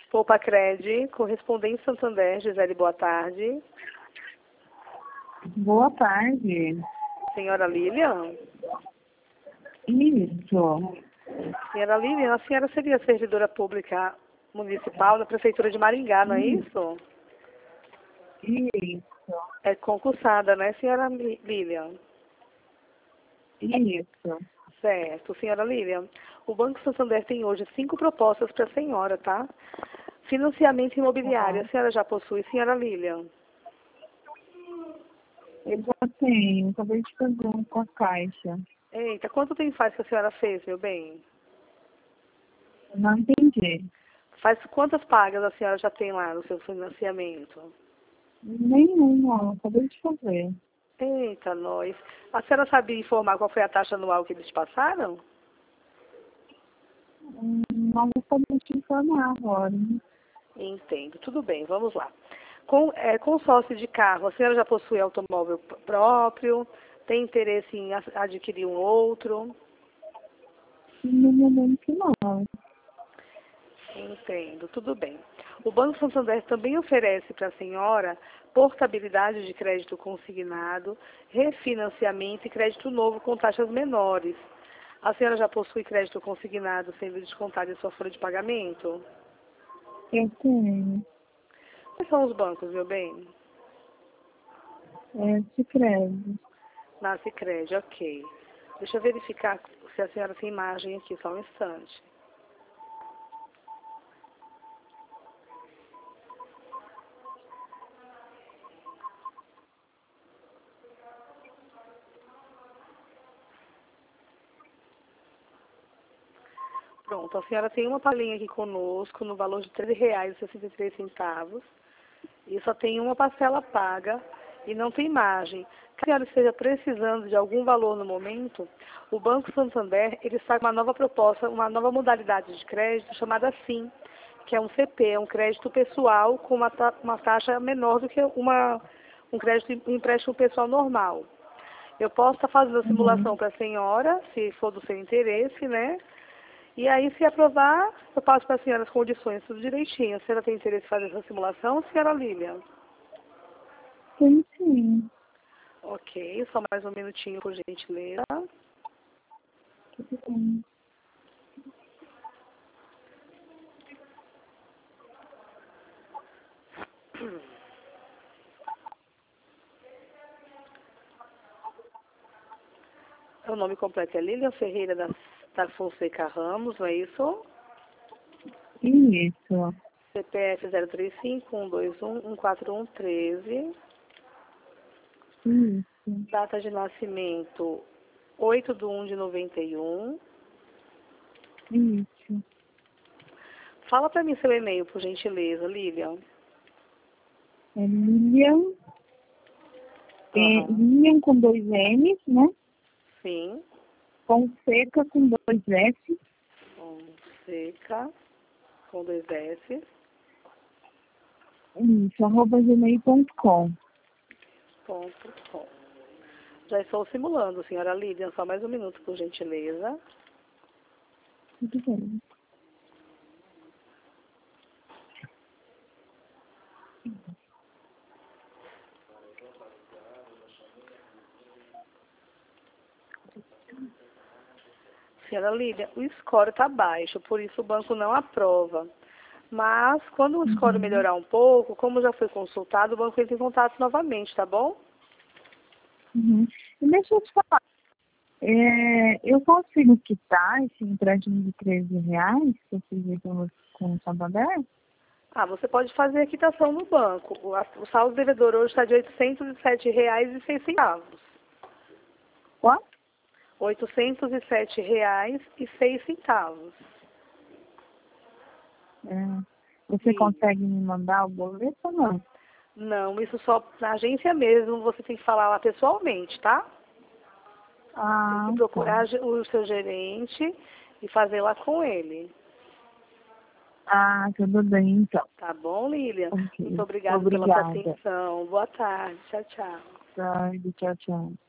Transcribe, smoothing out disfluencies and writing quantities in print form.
Poupa-Cred, correspondente Santander, Gisele, boa tarde. Boa tarde. Senhora Lilian? Isso. Senhora Lilian, a senhora seria servidora pública municipal da Prefeitura de Maringá, não é isso? Isso. É concursada, né, senhora Lilian? Isso. Certo. Senhora Lilian, o Banco Santander tem hoje 5 propostas para a senhora, tá? Financiamento imobiliário, a senhora já possui, senhora Lilian? Eu já tenho, acabei de fazer um com a Caixa. Eita, quanto tempo faz que a senhora fez, meu bem? Não entendi. Faz quantas pagas a senhora já tem lá no seu financiamento? Nenhuma, acabei de fazer. Eita, nós. A senhora sabe informar qual foi a taxa anual que eles passaram? Não vou poder te informar agora. Entendo. Tudo bem, vamos lá. Consórcio de carro, a senhora já possui automóvel próprio? Tem interesse em adquirir um outro? No momento não. Entendo, tudo bem. O Banco Santander também oferece para a senhora portabilidade de crédito consignado, refinanciamento e crédito novo com taxas menores. A senhora já possui crédito consignado sendo descontado em sua folha de pagamento? Eu tenho. Quais são os bancos, meu bem? Sicredi. Na Sicredi, ok. Deixa eu verificar se a senhora tem imagem aqui, só um instante. Pronto, a senhora tem uma palhinha aqui conosco no valor de R$ 13,63. E só tem uma parcela paga e não tem margem. Caso a senhora esteja precisando de algum valor no momento, o Banco Santander ele está com uma nova proposta, uma nova modalidade de crédito chamada SIM, que é um CP, é um crédito pessoal com uma taxa menor do que um crédito, um empréstimo pessoal normal. Eu posso estar fazendo a simulação para a senhora, se for do seu interesse, né? E aí, se aprovar, eu passo para a senhora as condições, tudo direitinho. A senhora tem interesse em fazer essa simulação, senhora Lilian? Sim, sim. Ok, só mais um minutinho, por gentileza. Tudo bem. O nome completo é Lilian Ferreira da Fonseca Ramos, não é isso? Isso. CPF 035-121-14113. Isso. Data de nascimento 8/1/91. Isso. Fala para mim seu e-mail, por gentileza, Lilian. É Lilian. Aham. Lilian com 2 N's, né? Sim. Fonseca com 2 S. Fonseca com 2 S. Isso, @gmail.com. .com. Já estou simulando, senhora Lilian. Só mais um minuto, por gentileza. Tudo bem. Senhora Lilian, o score está baixo, por isso o banco não aprova. Mas, quando o score melhorar um pouco, como já foi consultado, o banco entra em contato novamente, tá bom? Uhum. E deixa eu te falar. Eu consigo quitar esse empréstimo de R$ 13 que eu fiz com o Santander? Ah, você pode fazer a quitação no banco. O saldo devedor hoje está de R$ 807,06. Quanto? R$ 807,06. Você E consegue me mandar o boleto ou não? não, isso só na agência mesmo, você tem que falar lá pessoalmente, tá? Tem que procurar o seu gerente e fazer lá com ele. Tudo bem, então. Tá bom, Lilian? Ok. Muito obrigada pela sua Obrigada. atenção. Boa tarde. Tchau, tchau. Tchau, tchau.